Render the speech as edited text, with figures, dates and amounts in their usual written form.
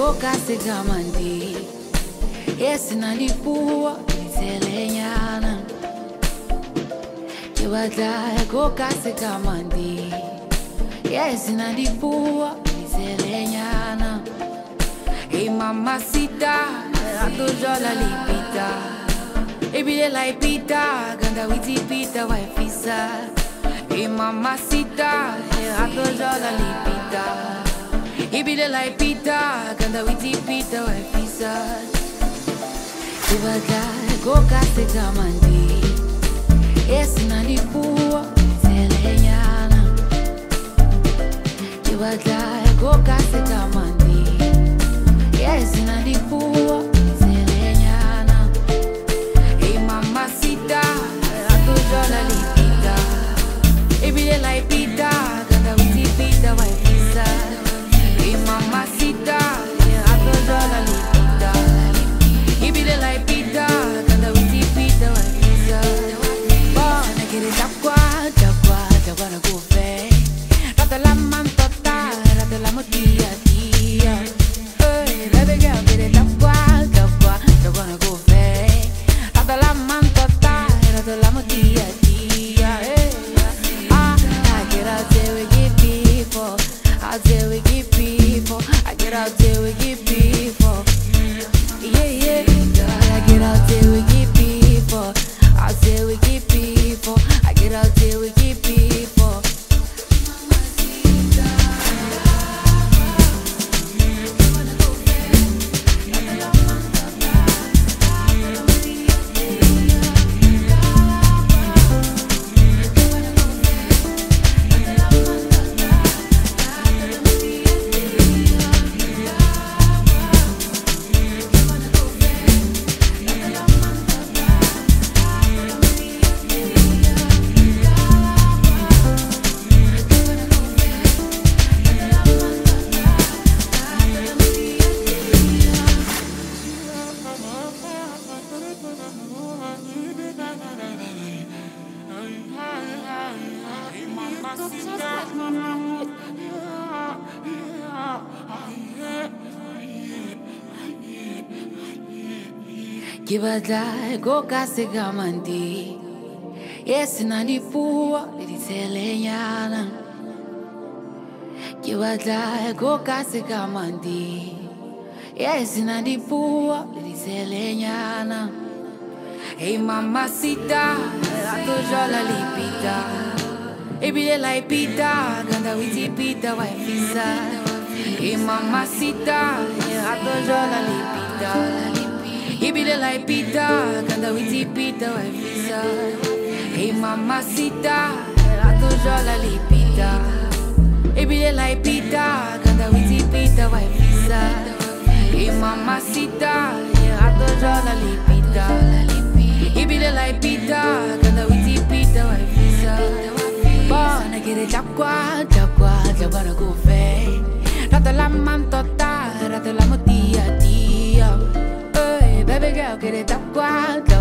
Goka segamandi Yes nalipua Itelenyana Kibadaya goka segamandi Yes nalipua Itelenyana Hey mamacita Atojola lipita Ebile la ipita Ganda witi pita waifisa Hey mamacita Atojola lipita Ibile la ipita, ganda witi pita wa pisa. Ibaga goka segamandi, esi nalipua telenyana. Ibaga goka segamandi, esi nalipua telenyana. Hey mamacita, atojola lipita. Ibile la ipita, ganda witi pita wa pisa. Mamacita, atojola lipita. Ibile la ipita, kanda witi pita wa pisa. Bona kiri chakwa na kufe. Rata la mantota, rata la motia tia. Hey, baby girl, kiri chakwa na kufe. Rata la mantota, rata la motia tia. Hey, I get out there with you people. Out there with you people. I get out there with you people. Yeah. I get out there with you people. Out there with you people. I get out there with you people. Kibadai goka segamandi, yes nalipua litelenyana. Kibadai goka segamandi, yes nalipua litelenyana. Hey mamacita, atojola lipita. Ebile la ipita, ganda witi pita waifisa. Hey mamacita, atojola lipita. Ibile la ipita, ganda witi pita wa pisa. Hey mamacita, atojola lipita. Ibile la ipita, ganda witi pita wa pisa. Hey mamacita, atojola lipita. Ibile la ipita, ganda witi pita wa pisa. Bona kiri chakwa na kufe. Rata la mantota, rata la motia tia. Baby girl, get it up,